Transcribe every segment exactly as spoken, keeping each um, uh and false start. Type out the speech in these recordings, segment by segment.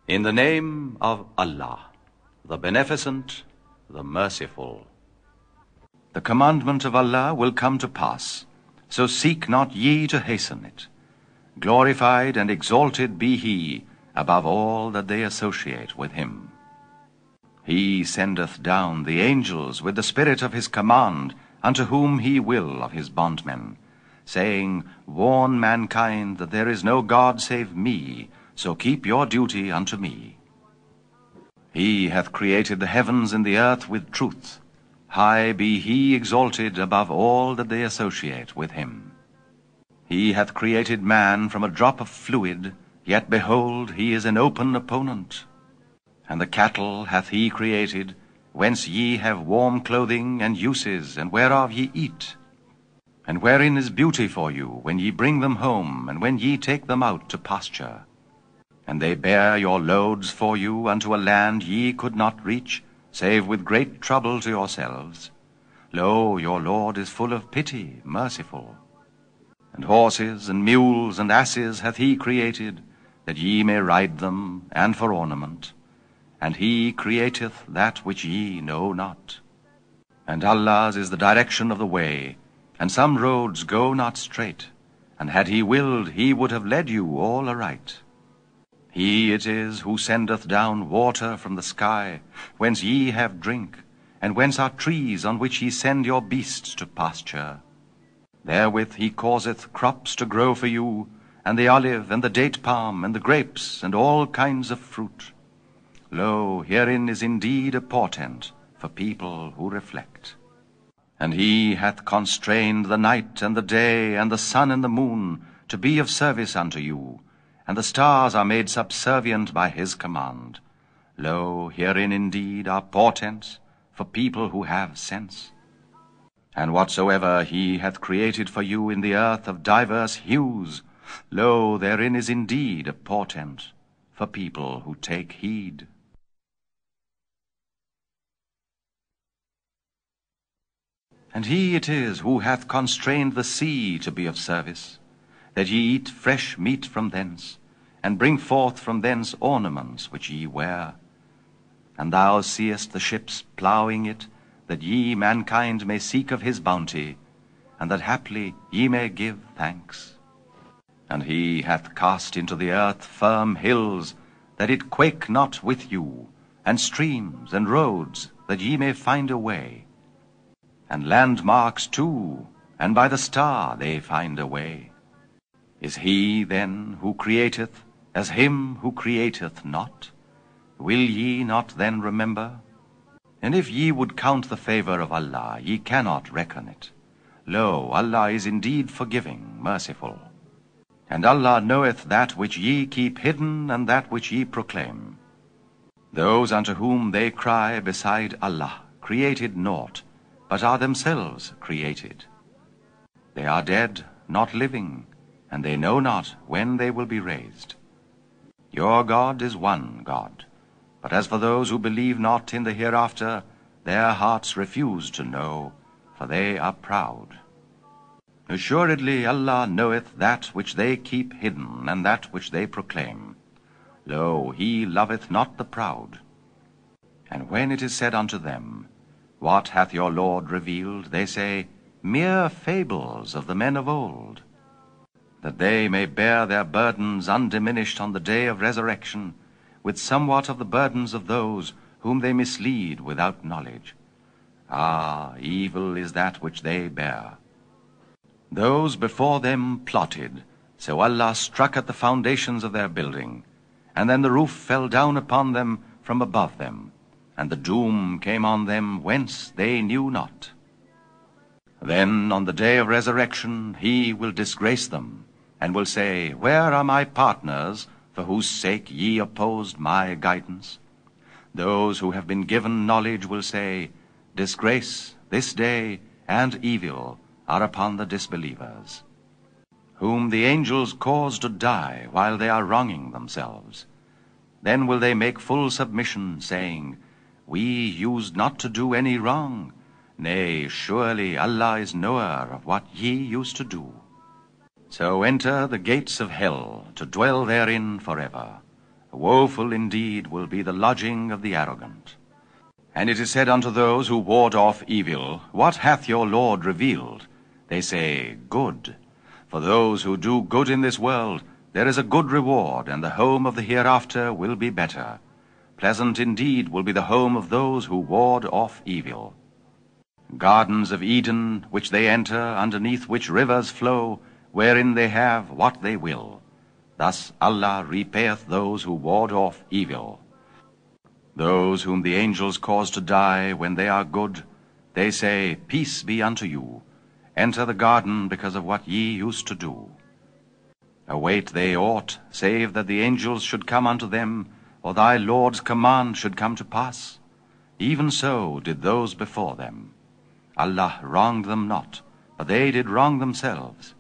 In the name of Allah, the Beneficent, the Merciful. The commandment of Allah will come to pass, so seek not ye to hasten it. Glorified and exalted be He above all that they associate with Him. He sendeth down the angels with the spirit of His command unto whom He will of His bondmen, saying, Warn mankind that there is no God save me, so keep your duty unto me. He hath created the heavens and the earth with truth. High be He exalted above all that they associate with Him. He hath created man from a drop of fluid, yet behold, he is an open opponent. And the cattle hath He created, whence ye have warm clothing and uses, and whereof ye eat. And wherein is beauty for you, when ye bring them home, and when ye take them out to pasture. And they bear your loads for you unto a land ye could not reach, save with great trouble to yourselves. Lo, your Lord is full of pity, merciful. And horses and mules and asses hath He created, that ye may ride them, and for ornament. And He createth that which ye know not. And Allah's is the direction of the way, and some roads go not straight, and had He willed, He would have led you all aright. He it is who sendeth down water from the sky, whence ye have drink, and whence are trees on which ye send your beasts to pasture. Therewith He causeth crops to grow for you, and the olive, and the date palm, and the grapes, and all kinds of fruit. Lo, herein is indeed a portent for people who reflect. And He hath constrained the night and the day, and the sun and the moon, to be of service unto you, and the stars are made subservient by His command. Lo, herein indeed are portents for people who have sense. And whatsoever He hath created for you in the earth of divers hues, lo, therein is indeed a portent for people who take heed. And He it is who hath constrained the sea to be of service, that ye eat fresh meat from thence, and bring forth from thence ornaments which ye wear. And thou seest the ships ploughing it, that ye mankind may seek of His bounty, and that haply ye may give thanks. And He hath cast into the earth firm hills, that it quake not with you, and streams and roads, that ye may find a way. And landmarks too, and by the star they find a way. Is He then who createth as Him who createth not? Will ye not then remember? And if ye would count the favour of Allah, ye cannot reckon it. Lo, Allah is indeed forgiving, merciful. And Allah knoweth that which ye keep hidden, and that which ye proclaim. Those unto whom they cry beside Allah created naught, but are themselves created. They are dead, not living, and they know not when they will be raised. Your God is one God, but as for those who believe not in the hereafter, their hearts refuse to know, for they are proud. Assuredly Allah knoweth that which they keep hidden, and that which they proclaim. Lo, He loveth not the proud. And when it is said unto them, What hath your Lord revealed? They say, Mere fables of the men of old, that they may bear their burdens undiminished on the day of resurrection, with somewhat of the burdens of those whom they mislead without knowledge. Ah, evil is that which they bear. Those before them plotted, so Allah struck at the foundations of their building, and then the roof fell down upon them from above them, and the doom came on them whence they knew not. Then on the day of resurrection He will disgrace them, and will say, Where are my partners, for whose sake ye opposed my guidance? Those who have been given knowledge will say, Disgrace, this day, and evil are upon the disbelievers, whom the angels cause to die while they are wronging themselves. Then will they make full submission, saying, We used not to do any wrong. Nay, surely Allah is knower of what ye used to do. So enter the gates of hell, to dwell therein forever. Woeful indeed will be the lodging of the arrogant. And it is said unto those who ward off evil, What hath your Lord revealed? They say, Good. For those who do good in this world, there is a good reward, and the home of the hereafter will be better. Pleasant indeed will be the home of those who ward off evil. Gardens of Eden, which they enter, underneath which rivers flow, wherein they have what they will. Thus Allah repayeth those who ward off evil. Those whom the angels cause to die when they are good, they say, Peace be unto you. Enter the garden because of what ye used to do. Await they aught, save that the angels should come unto them, or thy Lord's command should come to pass? Even so did those before them. Allah wronged them not, but they did wrong themselves.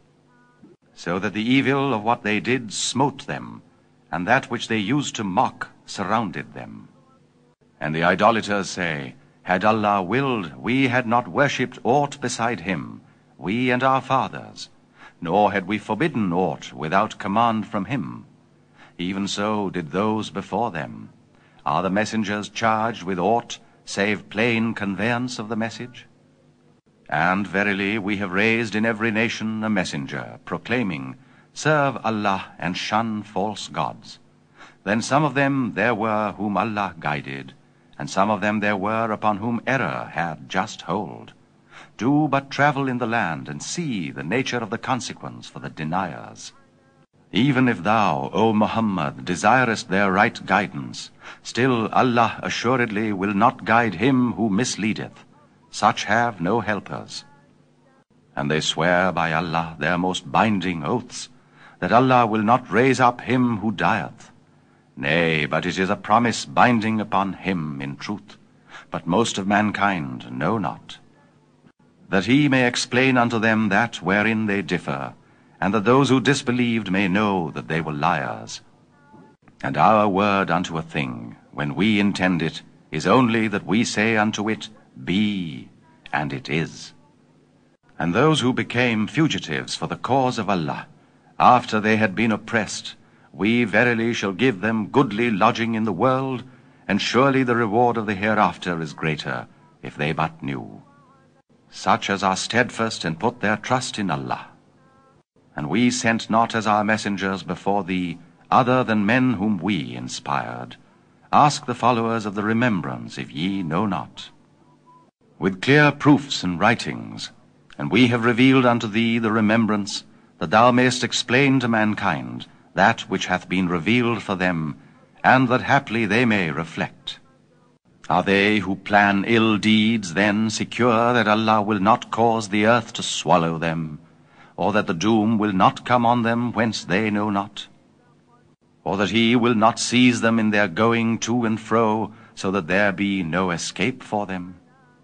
So that the evil of what they did smote them, and that which they used to mock surrounded them. And the idolaters say, Had Allah willed, we had not worshipped aught beside him, we and our fathers, nor had we forbidden aught without command from him. Even so did those before them. Are the messengers charged with aught, save plain conveyance of the message? And verily we have raised in every nation a messenger, proclaiming, Serve Allah and shun false gods. Then some of them there were whom Allah guided, and some of them there were upon whom error had just hold. Do but travel in the land, and see the nature of the consequence for the deniers. Even if thou, O Muhammad, desirest their right guidance, still Allah assuredly will not guide him who misleadeth. Such have no helpers. And they swear by Allah their most binding oaths, that Allah will not raise up him who dieth. Nay, but it is a promise binding upon him in truth, but most of mankind know not. That he may explain unto them that wherein they differ, and that those who disbelieved may know that they were liars. And our word unto a thing, when we intend it, is only that we say unto it, Be, and it is. And those who became fugitives for the cause of Allah, after they had been oppressed, we verily shall give them goodly lodging in the world, and surely the reward of the hereafter is greater, if they but knew. Such as are steadfast and put their trust in Allah. And we sent not as our messengers before thee, other than men whom we inspired. Ask the followers of the remembrance, if ye know not. With clear proofs and writings, and we have revealed unto thee the remembrance, that thou mayest explain to mankind that which hath been revealed for them, and that haply they may reflect. Are they who plan ill deeds then secure that Allah will not cause the earth to swallow them, or that the doom will not come on them whence they know not? Or that he will not seize them in their going to and fro, so that there be no escape for them?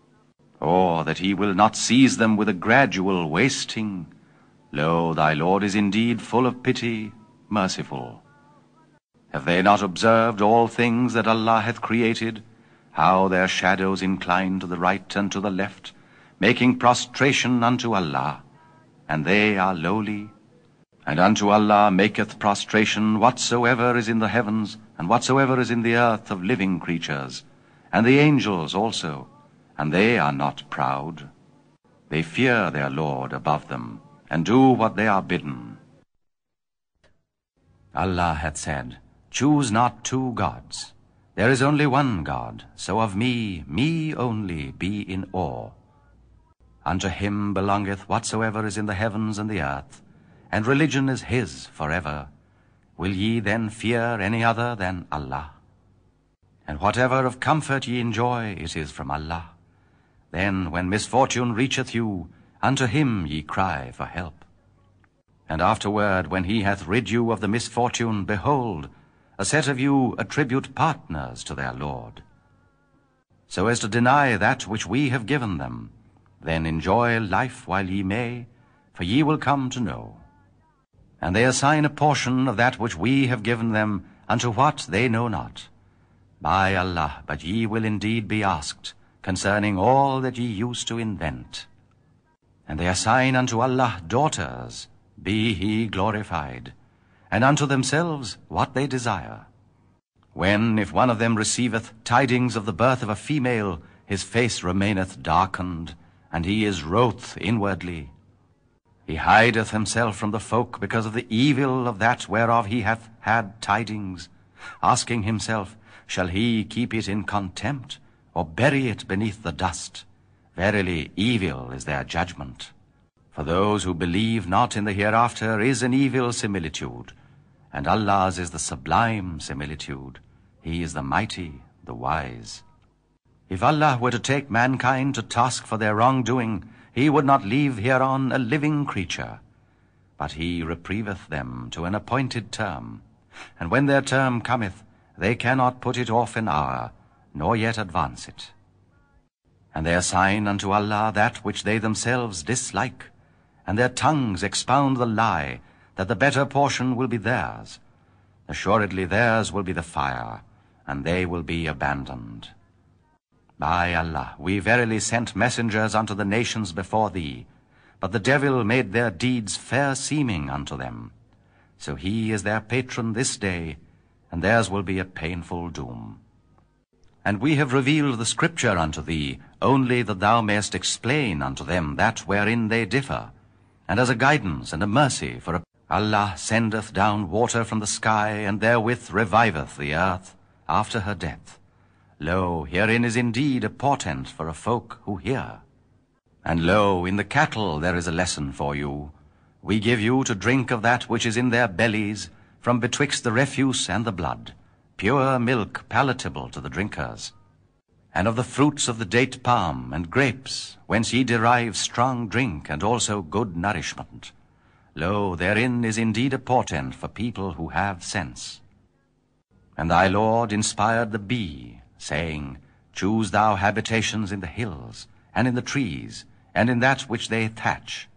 Or that he will not seize them with a gradual wasting? Lo, thy Lord is indeed full of pity, merciful. Have they not observed all things that Allah hath created, how their shadows incline to the right and to the left, making prostration unto Allah, and they are lowly? And unto Allah maketh prostration whatsoever is in the heavens, and whatsoever is in the earth of living creatures, and the angels also, and they are not proud. They fear their Lord above them, and do what they are bidden. Allah hath said, Choose not two gods. There is only one God, so of me, me only, be in awe. Unto him belongeth whatsoever is in the heavens and the earth, and religion is his forever. Will ye then fear any other than Allah? And whatever of comfort ye enjoy, it is from Allah. Then, when misfortune reacheth you, unto him ye cry for help. And afterward, when he hath rid you of the misfortune, behold, a set of you attribute partners to their Lord, so as to deny that which we have given them. Then enjoy life while ye may, for ye will come to know. And they assign a portion of that which we have given them unto what they know not. By Allah, but ye will indeed be asked concerning all that ye used to invent. And they assign unto Allah daughters, be he glorified, and unto themselves what they desire. when, if one of them receiveth tidings of the birth of a female, his face remaineth darkened, and he is wroth inwardly. He hideth himself from the folk because of the evil of that whereof he hath had tidings, asking himself, shall he keep it in contempt, or bury it beneath the dust? Verily, evil is their judgment. For those who believe not in the hereafter is an evil similitude, and Allah's is the sublime similitude. He is the mighty, the wise. If Allah were to take mankind to task for their wrongdoing, he would not leave hereon a living creature. But he reprieveth them to an appointed term, and when their term cometh, they cannot put it off an hour, nor yet advance it. And they assign unto Allah that which they themselves dislike, and their tongues expound the lie, that the better portion will be theirs. Assuredly theirs will be the fire, and they will be abandoned. By Allah, we verily sent messengers unto the nations before thee, but the devil made their deeds fair seeming unto them. So he is their patron this day, and theirs will be a painful doom. And we have revealed the scripture unto thee, only that thou mayest explain unto them that wherein they differ, and as a guidance and a mercy for a Allah sendeth down water from the sky, and therewith reviveth the earth after her death. Lo, herein is indeed a portent for a folk who hear. And lo, in the cattle there is a lesson for you. We give you to drink of that which is in their bellies, from betwixt the refuse and the blood, pure milk palatable to the drinkers. And of the fruits of the date palm and grapes, whence ye derive strong drink and also good nourishment. Lo, therein is indeed a portent for people who have sense. And thy Lord inspired the bee, saying, choose thou habitations in the hills, and in the trees, and in that which they thatch.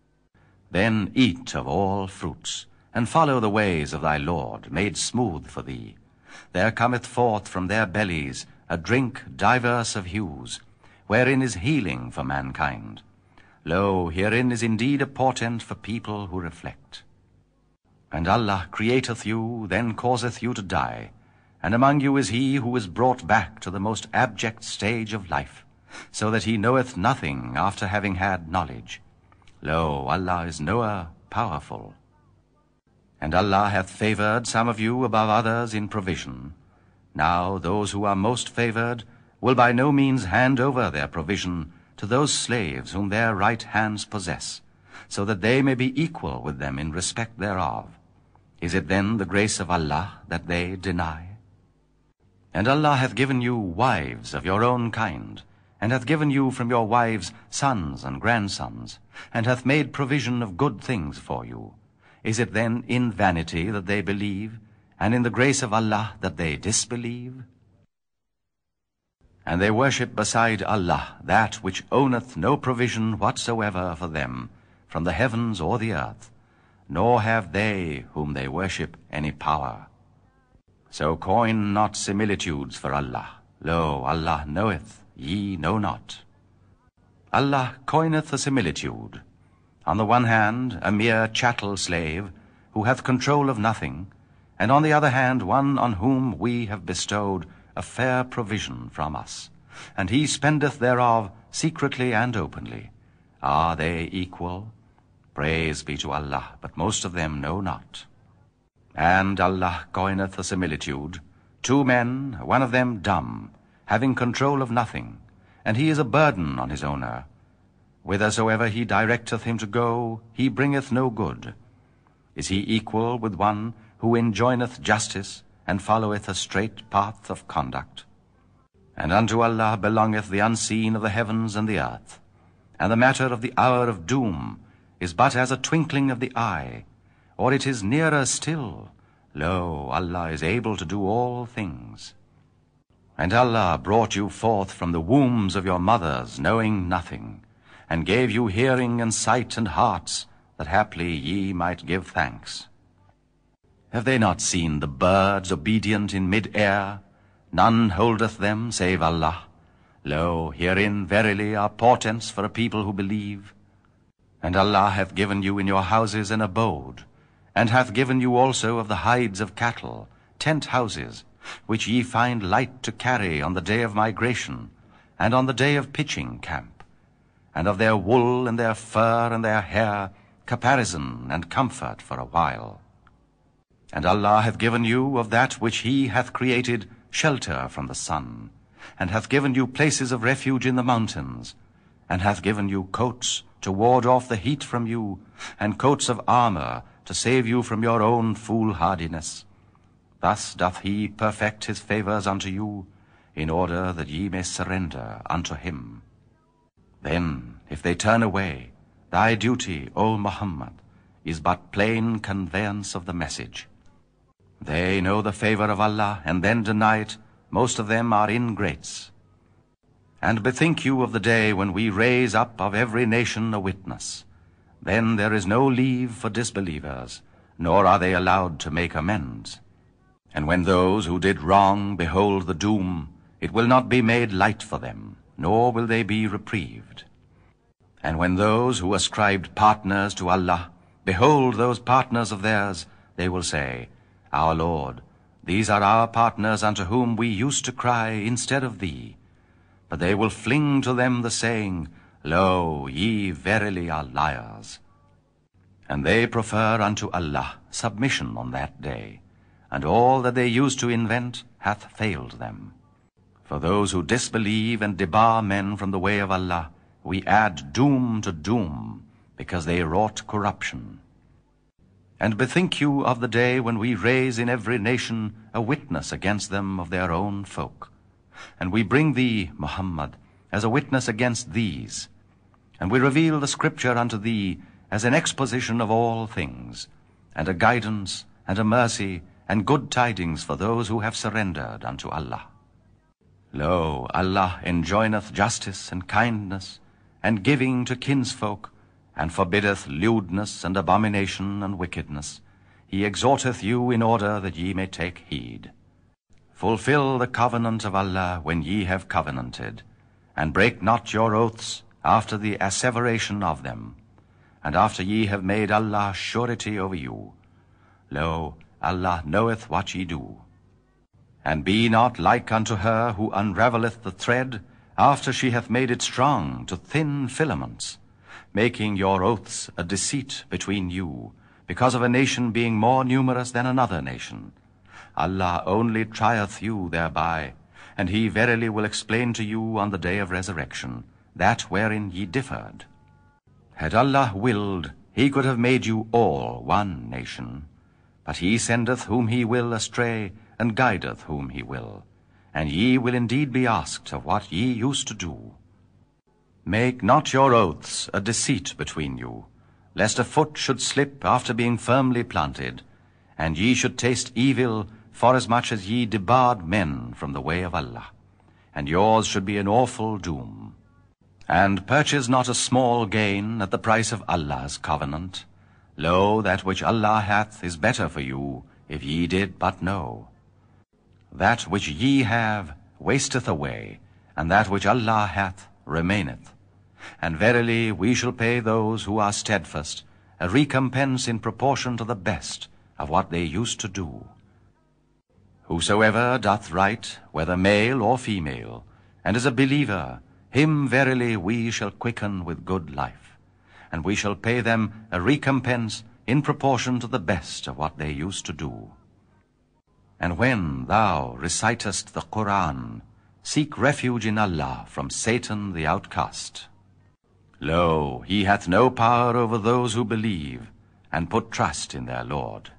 Then eat of all fruits, and follow the ways of thy Lord, made smooth for thee. There cometh forth from their bellies a drink diverse of hues, wherein is healing for mankind. Lo, herein is indeed a portent for people who reflect. And Allah createth you, then causeth you to die, and among you is he who is brought back to the most abject stage of life, so that he knoweth nothing after having had knowledge. Lo, Allah is knower, powerful. And Allah hath favored some of you above others in provision. Now those who are most favored will by no means hand over their provision to those slaves whom their right hands possess, so that they may be equal with them in respect thereof. Is it then the grace of Allah that they deny? And Allah hath given you wives of your own kind, and hath given you from your wives sons and grandsons, and hath made provision of good things for you. Is it then in vanity that they believe, and in the grace of Allah that they disbelieve? And they worship beside Allah that which owneth no provision whatsoever for them, from the heavens or the earth, nor have they whom they worship any power. So coin not similitudes for Allah. Lo, Allah knoweth, ye know not. Allah coineth a similitude. On the one hand, a mere chattel slave, who hath control of nothing, and on the other hand, one on whom we have bestowed a fair provision from us, and he spendeth thereof secretly and openly. Are they equal? Praise be to Allah, but most of them know not. And Allah coineth a similitude. Two men, one of them dumb, having control of nothing, and he is a burden on his owner. Whithersoever he directeth him to go, he bringeth no good. Is he equal with one who enjoineth justice, and followeth a straight path of conduct? And unto Allah belongeth the unseen of the heavens and the earth, and the matter of the hour of doom is but as a twinkling of the eye, or it is nearer still. Lo, Allah is able to do all things. And Allah brought you forth from the wombs of your mothers, knowing nothing, and gave you hearing and sight and hearts, that haply ye might give thanks. Have they not seen the birds obedient in mid-air? None holdeth them save Allah. Lo, herein verily are portents for a people who believe. And Allah hath given you in your houses an abode, and hath given you also of the hides of cattle, tent houses, which ye find light to carry on the day of migration, and on the day of pitching camp, and of their wool and their fur and their hair, caparison and comfort for a while. And Allah hath given you of that which he hath created shelter from the sun, and hath given you places of refuge in the mountains, and hath given you coats to ward off the heat from you, and coats of armor to save you from your own foolhardiness. Thus doth he perfect his favors unto you, in order that ye may surrender unto him. Then, if they turn away, thy duty, O Muhammad, is but plain conveyance of the message. They know the favor of Allah, and then deny it. Most of them are ingrates. And bethink you of the day when we raise up of every nation a witness. Then there is no leave for disbelievers, nor are they allowed to make amends. And when those who did wrong behold the doom, it will not be made light for them, nor will they be reprieved. And when those who ascribed partners to Allah behold those partners of theirs, they will say, Our Lord, these are our partners unto whom we used to cry instead of thee. But they will fling to them the saying, Lo, ye verily are liars. And they prefer unto Allah submission on that day, and all that they used to invent hath failed them. For those who disbelieve and debar men from the way of Allah, we add doom to doom, because they wrought corruption. And bethink you of the day when we raise in every nation a witness against them of their own folk. And we bring thee, Muhammad, as a witness against these. And we reveal the scripture unto thee as an exposition of all things, and a guidance, and a mercy, and good tidings for those who have surrendered unto Allah. Lo, Allah enjoineth justice and kindness, and giving to kinsfolk, and forbiddeth lewdness and abomination and wickedness. He exhorteth you in order that ye may take heed. Fulfill the covenant of Allah when ye have covenanted, and break not your oaths after the asseveration of them, and after ye have made Allah surety over you. Lo, Allah knoweth what ye do. And be not like unto her who unravelleth the thread after she hath made it strong to thin filaments, making your oaths a deceit between you, because of a nation being more numerous than another nation. Allah only trieth you thereby, and he verily will explain to you on the day of resurrection that wherein ye differed. Had Allah willed, he could have made you all one nation. But he sendeth whom he will astray, and guideth whom he will. And ye will indeed be asked of what ye used to do. Make not your oaths a deceit between you, lest a foot should slip after being firmly planted, and ye should taste evil, forasmuch as ye debarred men from the way of Allah, and yours should be an awful doom. And purchase not a small gain at the price of Allah's covenant. Lo, that which Allah hath is better for you, if ye did but know. That which ye have wasteth away, and that which Allah hath remaineth. And verily we shall pay those who are steadfast a recompense in proportion to the best of what they used to do. Whosoever doth right, whether male or female, and is a believer, him verily we shall quicken with good life, and we shall pay them a recompense in proportion to the best of what they used to do. And when thou recitest the Qur'an, seek refuge in Allah from Satan the outcast. Lo, he hath no power over those who believe, and put trust in their Lord.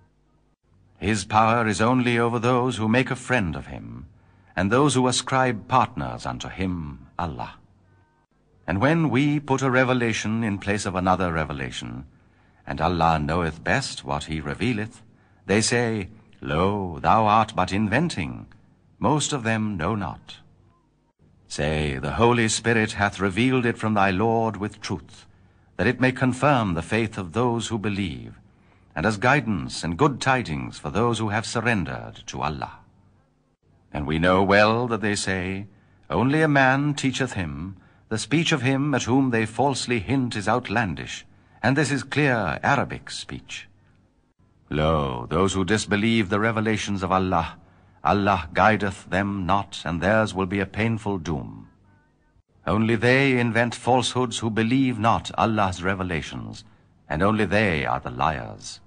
His power is only over those who make a friend of him, and those who ascribe partners unto him, Allah. And when we put a revelation in place of another revelation, and Allah knoweth best what he revealeth, they say, Lo, thou art but inventing. Most of them know not. Say, the Holy Spirit hath revealed it from thy Lord with truth, that it may confirm the faith of those who believe, and as guidance and good tidings for those who have surrendered to Allah. And we know well that they say, Only a man teacheth him, the speech of him at whom they falsely hint is outlandish, and this is clear Arabic speech. Lo, those who disbelieve the revelations of Allah Allah guideth them not, and theirs will be a painful doom. Only they invent falsehoods who believe not Allah's revelations, and only they are the liars.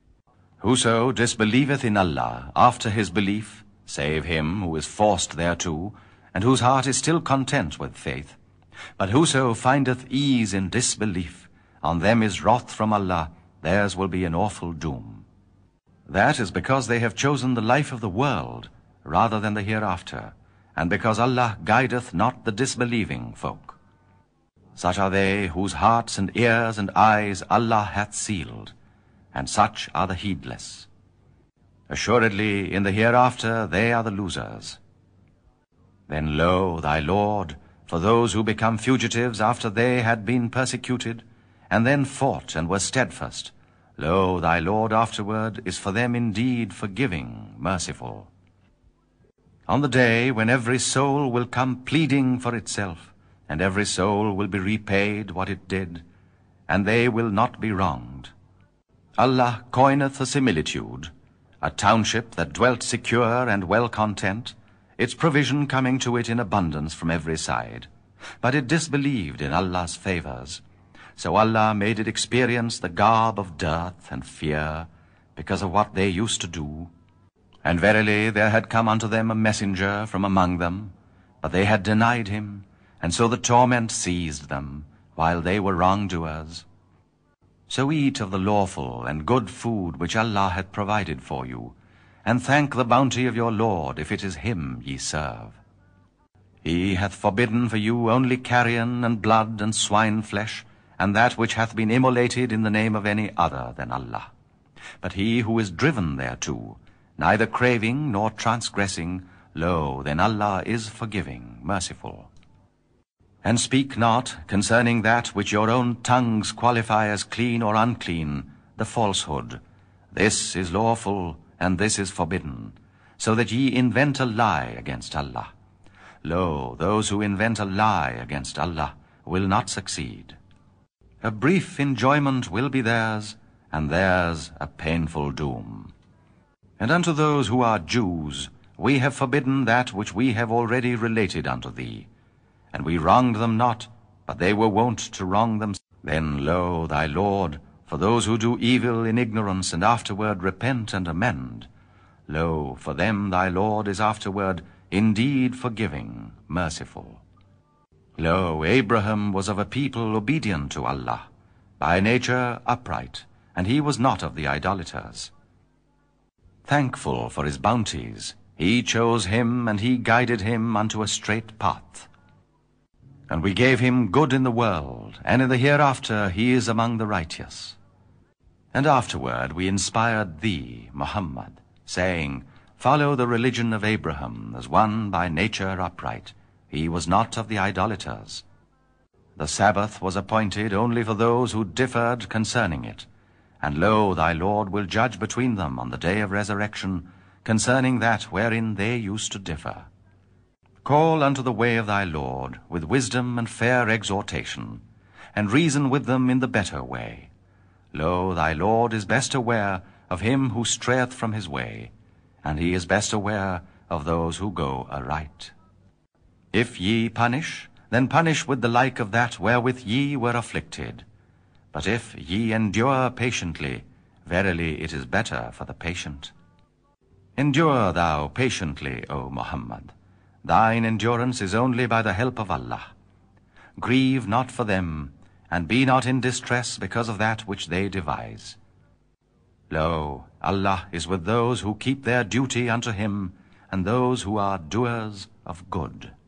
Whoso disbelieveth in Allah after his belief, save him who is forced thereto, and whose heart is still content with faith, but whoso findeth ease in disbelief, on them is wrath from Allah, theirs will be an awful doom. That is because they have chosen the life of the world rather than the hereafter, and because Allah guideth not the disbelieving folk. Such are they whose hearts and ears and eyes Allah hath sealed, and such are the heedless. Assuredly, in the hereafter they are the losers. Then lo, thy Lord, for those who become fugitives after they had been persecuted, and then fought and were steadfast, lo, thy Lord afterward is for them indeed forgiving, merciful. On the day when every soul will come pleading for itself, and every soul will be repaid what it did, and they will not be wronged. Allah coineth a similitude, a township that dwelt secure and well content, its provision coming to it in abundance from every side. But it disbelieved in Allah's favors. So Allah made it experience the garb of dearth and fear, because of what they used to do. And verily there had come unto them a messenger from among them, but they had denied him, and so the torment seized them, while they were wrongdoers. So eat of the lawful and good food which Allah hath provided for you, and thank the bounty of your Lord, if it is him ye serve. He hath forbidden for you only carrion and blood and swine flesh, and that which hath been immolated in the name of any other than Allah. But he who is driven thereto, neither craving nor transgressing, lo, then Allah is forgiving, merciful. And speak not concerning that which your own tongues qualify as clean or unclean, the falsehood. This is lawful, and this is forbidden, so that ye invent a lie against Allah. Lo, those who invent a lie against Allah will not succeed. A brief enjoyment will be theirs, and theirs a painful doom. And unto those who are Jews we have forbidden that which we have already related unto thee. And we wronged them not, but they were wont to wrong them. Then, lo, thy Lord, for those who do evil in ignorance and afterward repent and amend, lo, for them thy Lord is afterward indeed forgiving, merciful. Lo, Abraham was of a people obedient to Allah, by nature upright, and he was not of the idolaters. Thankful for his bounties, he chose him, and he guided him unto a straight path. And we gave him good in the world, and in the hereafter he is among the righteous. And afterward we inspired thee, Muhammad, saying, Follow the religion of Abraham, as one by nature upright. He was not of the idolaters. The Sabbath was appointed only for those who differed concerning it. And lo, thy Lord will judge between them on the day of resurrection, concerning that wherein they used to differ. Call unto the way of thy Lord with wisdom and fair exhortation, and reason with them in the better way. Lo, thy Lord is best aware of him who strayeth from his way, and he is best aware of those who go aright. If ye punish, then punish with the like of that wherewith ye were afflicted. But if ye endure patiently, verily it is better for the patient. Endure thou patiently, O Muhammad. Thine endurance is only by the help of Allah. Grieve not for them, and be not in distress because of that which they devise. Lo, Allah is with those who keep their duty unto him, and those who are doers of good.